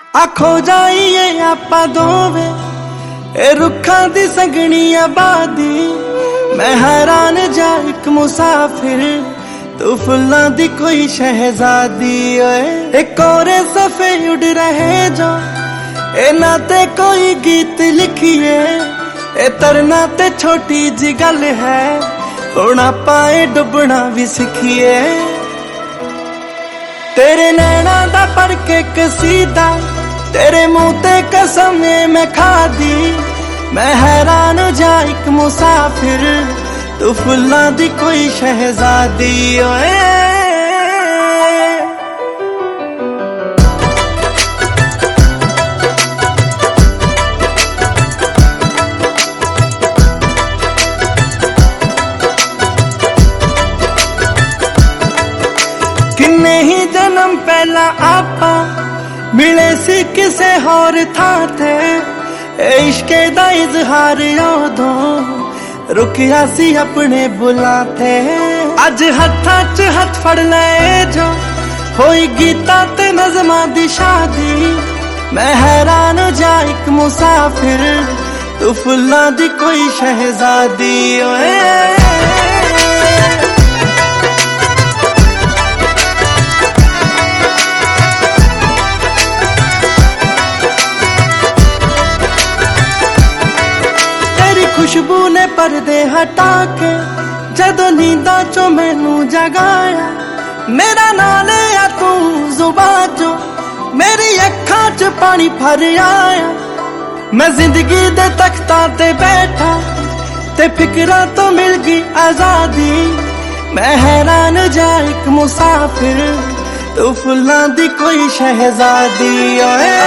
आखो जाइए आपा दोवे ए रुखा दी संगनी आबादी। मैं हैरान जा एक मुसाफिर, तू फुल्लां दी कोई शहजादी। ओए कोरे सफे उड़ रहे जो ए नाते कोई गीत लिखिए। ए तरना ते छोटी जी गल है, होना पाए डुबना भी सीखिए। तेरे नैना दा पढ़ के कसीदा, तेरे मुंह ते कसम मैं खा दी। मैं हैरान जा एक मुसाफिर, तू फुल्लां दी कोई शहजादी। ओए किन्ने ही जन्म पहला आपा मिले सी किसे होर था थे। इश्के दा इजहार उदों रुकिया सी अपने बुलाते। अज हत्था च हथ फड़ ले जो होई गीता ते नज़मां दी शादी। मैं हैरान जा एक मुसाफिर, तू फुल्लां दी कोई शहजादी। ओए खुशबू ने पर्दे हटा के जदों नींदा चो मैनू जगाया। मेरा नाम लिया तू जुबान चो, मेरी अखां च पानी भर आया। मैं जिंदगी दे तख्तां ते बैठा ते फिक्रां तो मिल गई आजादी। मैं हैरान जा एक मुसाफिर, तू फुल्लां दी कोई शहजादी। ओए